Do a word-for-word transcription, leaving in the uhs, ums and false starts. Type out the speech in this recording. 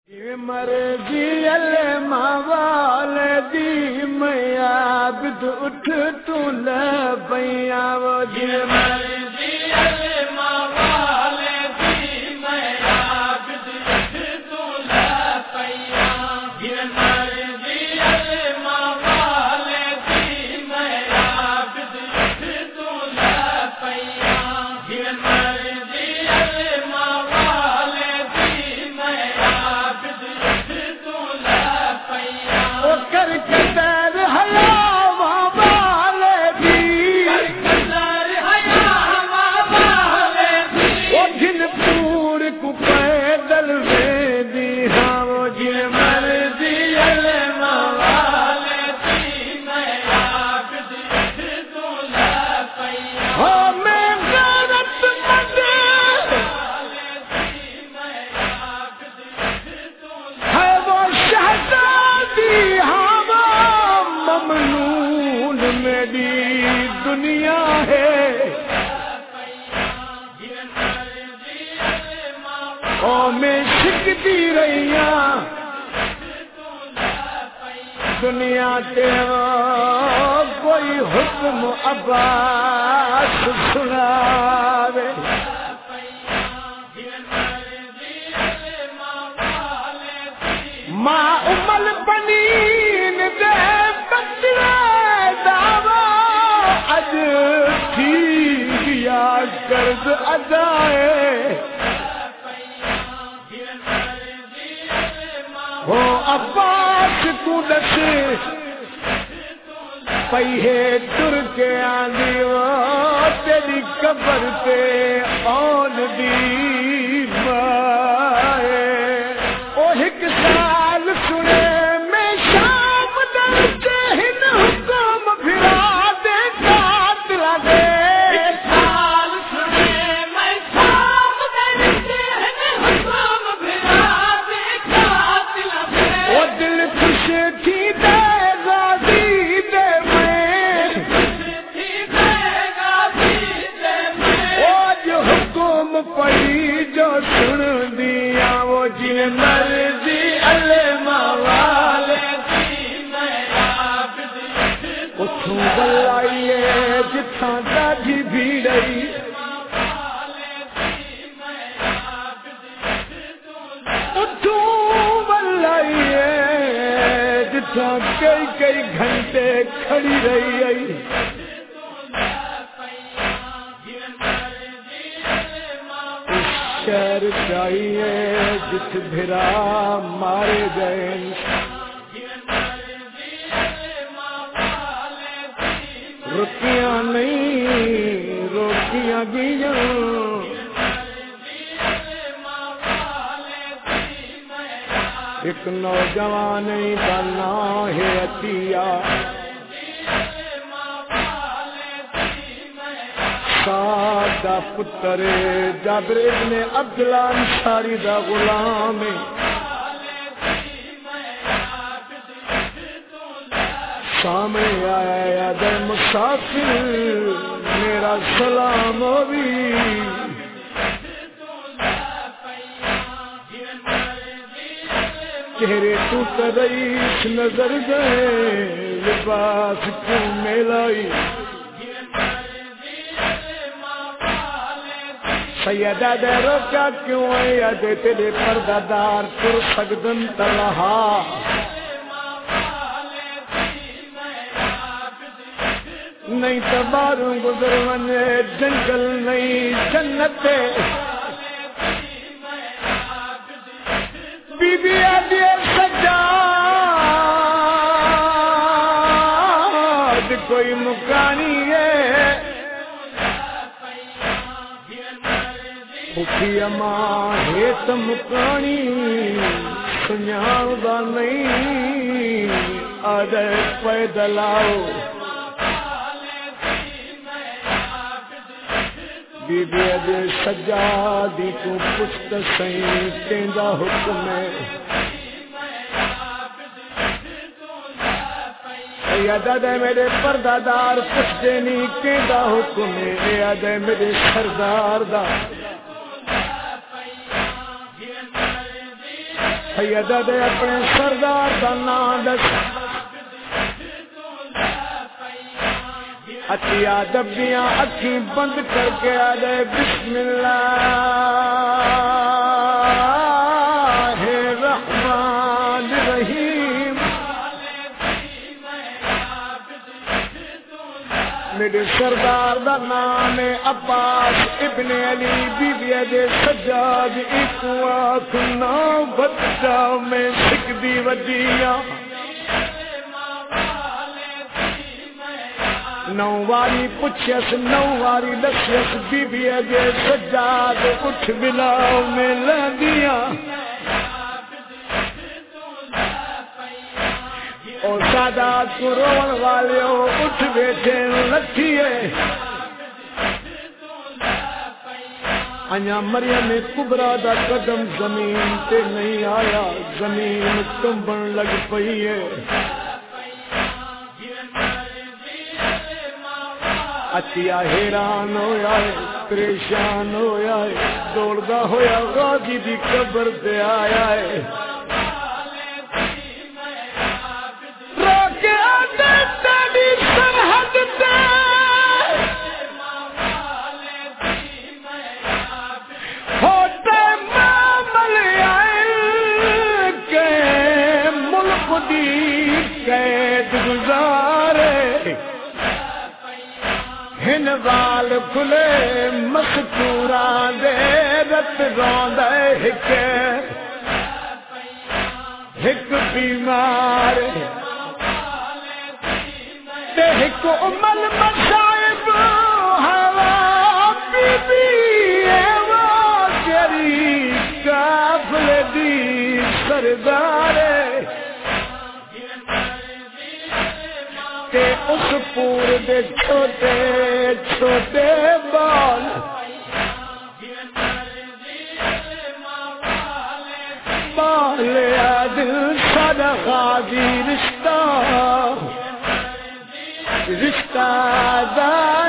مرضی الموال دی میں عابد اٹھ تو لبیا وہ جی مرضی الموال دی میں عابد اٹھ تو لبیا جی مرضی الموال دی میں عابد اٹھ تو لبیا جی مرضی الموال دی میں کر قدر حیا والے دی قدر حیا والے دی او جن پور کو پیدل وے دی ہاں وہ جن مرضی علم والے دی میں عابد تو لا پیا ہو میں غیرت مند والے دی میں عابد تو ہے وہ شہزادی ممنون میری دنیا ہے او میں شکتی رہیاں دنیا تے کوئی حکم عباس سناوے ماں امل بنین دے اج تھی یا قرض ادائے ہو عباس کو دس پہیے تر کے آندی وہ تیری قبر تے آن دی مائے او ایک سال سنے میں شام درتے ہن حکم پھرا دے قاتل دے ایک سال سنے میں شام درتے ہن حکم پھرا دے قاتل دے او دل خوش تھی دے غازی دے میں تھی دے غازی دے میں او جو حکم پڑی جو سن دیا وہ جن مرضی علم والے دی میں عابد اٹھوں بلائیے جتھاں داجھی بھیڑئی اٹھوں بلائیے جتھاں کئی کئی گھنٹے کھڑی رہی آئی شہر چاہیے جت بھرا مارے گئے رکیاں نہیں روکیاں گیاں ایک نوجوان کا نام ہے عطیہ سادہ پتر جابر ابن عبداللہ انصاری دا غلام سامنے آیا در مسافر میرا سلام ہوئی چہرے تو تدیس نظر گئے لباس کیوں میلائی سیدہ دے روکا کیوں آیا دے تیرے پردہ دار تر سگدن تلہا نہیں تباروں گزر ونے جنگل نہیں جنت بی بی آدھی سجاد کوئی مکانی ہے بھوکی اماں ہے تو مکانی سنیاں دا نہیں آدھے پیدل آؤ بی بی دے سجادی کو پشت سہیں تیندا حکم ہے سیدہ دے میرے پردہ دار پشتے نہیں تیندا حکم ہے اے دے میرے سردار دا سیدہ دے اپنے سردار دا نام دس اتیا دبیاں اکھیں بند کر کے آدھے بسم اللہ الرحمن الرحیم میرے سردار دا نام ہے عباس ابن علی بی بی دے سجاد ایک آنکھ نہ بچہ میں سکھ ودیاں نو واری پچھس نو واری دسیس بی بی دے سجاد اٹھ بلاؤ میں لندیاں اور سادات کو رون والے اٹھ بیٹھے لکھیے انیا مریم کبرا دا قدم زمین تے نہیں آیا زمین کمبن لگ پئی ہے اتیا حیران ہویا ہے پریشان ہویا ہے دوڑدا ہویا غازی دی قبر تے آیا ہے روکے آدھے تیری سرحد تے ہوتے معامل آئے کہ ملک دی قید گزارے ہن وال کھلے مستوراں دے رت روندا ہک ہک بیمار تے ہک امل مصائب ہوا بی بی وہ تیری کافل دی سردار اس پور دے چھوٹے چھوٹے بال بال دل سادا غازی رشتہ رشتہ دار